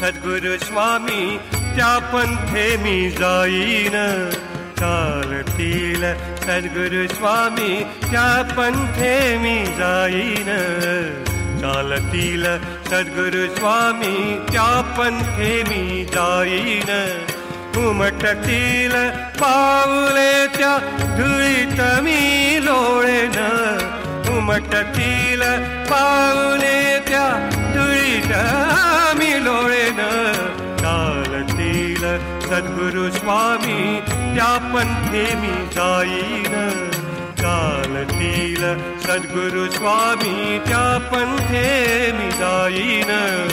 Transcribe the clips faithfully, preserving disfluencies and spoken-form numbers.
सद्गुरु स्वामी त्या पंथे मी जाईन. चालतील सद्गुरु स्वामी त्या पंथे मी जाईन. चालतील सद्गुरु स्वामी त्या पंथे मी जाईन. उमटतील पाऊले त्या धुळीत मी लोळेन. उमटतील पाऊले त्या धुळीत मी लोळेन. चालतील सद्गुरु स्वामी त्या पंथे मी जाईन. चालतील सद्गुरु स्वामी त्या पंथे मी जाईन.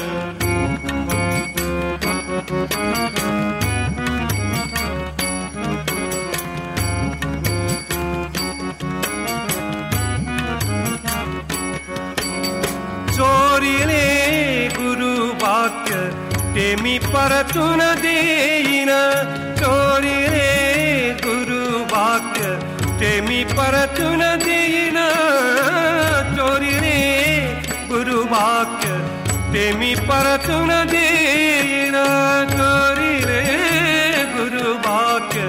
चोरिले गुरु वाक्य ते मी परतून देईन. चोरिले गुरु वाक्य ते मी परतून देईन. चोरिले गुरु वाक्य ते मी परतून देईन. चोरिले गुरु वाक्य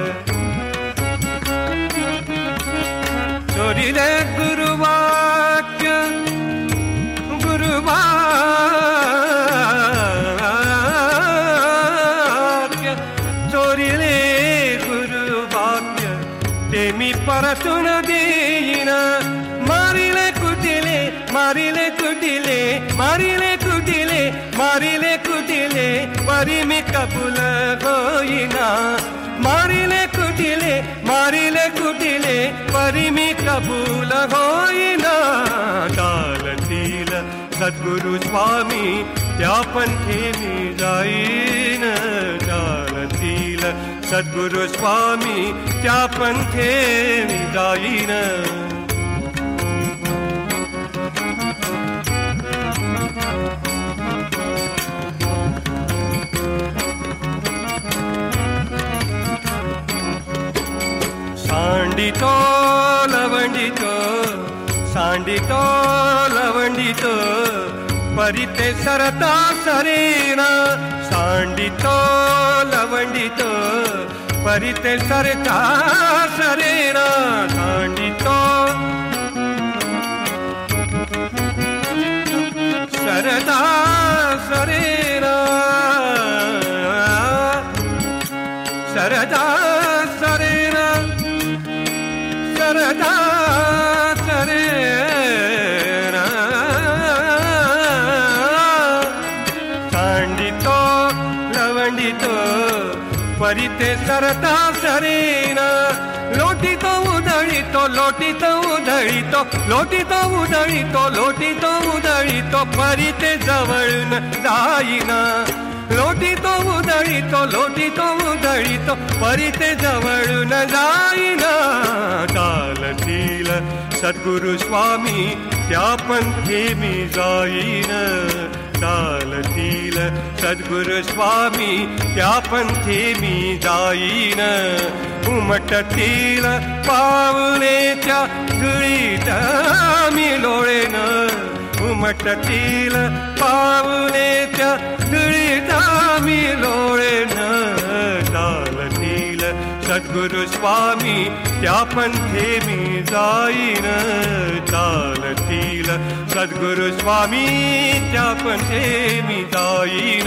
चोरिले गुरु वाक्य गुरु वाक्य चोरिले गुरु वाक्य ते मी परतून देईन. मारिले कुटिले मारिले कुटिले मारिले कुटिले मारिले कुटिले परी मी कबूल होईना. मारिले कुटिले मारिले कुटिले परी मी कबूल होईना. चालतील सद्गुरु स्वामी त्या पंथे मी जाईन. चालतील सद्गुरु स्वामी त्या पंथे मी जाईन. सांडितो लवंडितो सांडितो लवंडितो परिते सरता सरेना. सांडितो लवंडितो परिते सरता सरेना. सांडितो सरता सरेना. सरता सरेना सरता सरेना. सांडितो लवंडितो परिते सरता सरेना. लोटितो उधळितो लोटितो उधळितो लोटितो उधळितो लोटितो उधळितो परिते जवळून जाईना. लोटितो उधळितो लोटितो उधळितो परिते जवळून जाईना. चालतील सद्गुरु स्वामी त्या पंथे मी जाईन. चालतील सद्गुरु स्वामी त्या पंथे मी जाईन. उमटतील पाऊले त्या धुळीत मी लोळेन. उमटतील पाऊले त्या धुळीत मी लोळेन. चालतील सद्गुरु स्वामी त्या पंथे मी जाईन. चालतील सद्गुरु स्वामी त्या पंथे मी जाईन.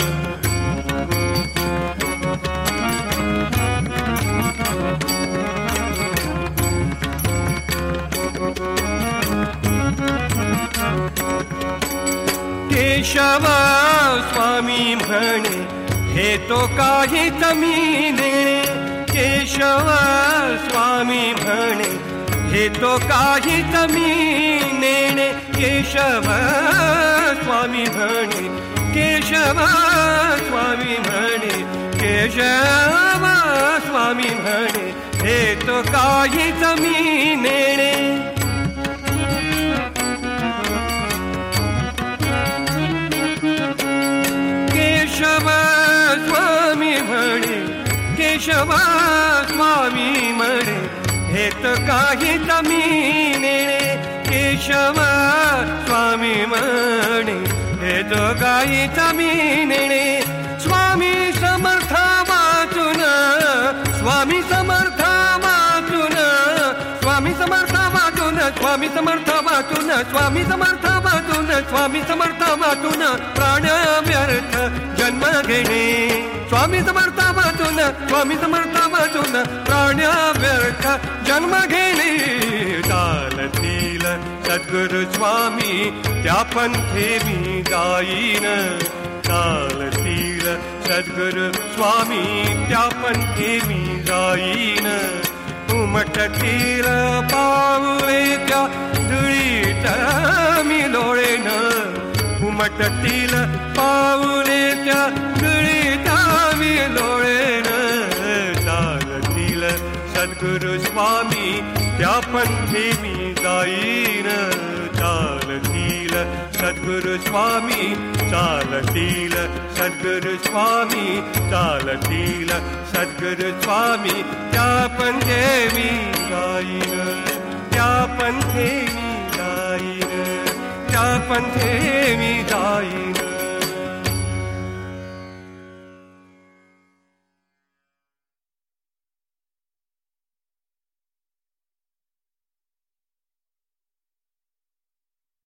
केशव स्वामी म्हणे हे तो काहीच मी नेणे. केशव स्वामी म्हणे हे तो काहीच मी नेणे. केशव स्वामी म्हणे केशव स्वामी म्हणे केशव स्वामी म्हणे हे तो काहीच मी नेणे. केशव स्वामी म्हणे केशव स्वामी म्हणे हे तर काहीच मी नेणे. केशव स्वामी म्हणे हे तर काहीच मी नेणे. स्वामी समर्थ वाचून स्वामी समर्थ वाचून स्वामी समर्थ वाचून स्वामी समर्थ वाचून स्वामी समर्थ वाचून प्राण व्यर्थ जन्म घेणे स्वामी समर्थ वाचून स्वामी समर्थ वाचून प्राण व्यर्थ जन्म घेणे चालतील सद्गुरु स्वामी त्या पंथे मी जाईन चालतील सद्गुरु स्वामी त्या पंथे मी जाईन उमटतील पाऊले त्या धुळीत मी लोळेन उमटतील पाऊले त्या धुळीत मी लोळेन चालतील सद्गुरु स्वामी त्या पंथे मी जाईन चालतील सद्गुरु स्वामी चालतील सद्गुरु स्वामी चालतील सद्गुरु स्वामी त्या पंथे मी जाईन त्या पंथे मी जाईन त्या पंथे मी जाईन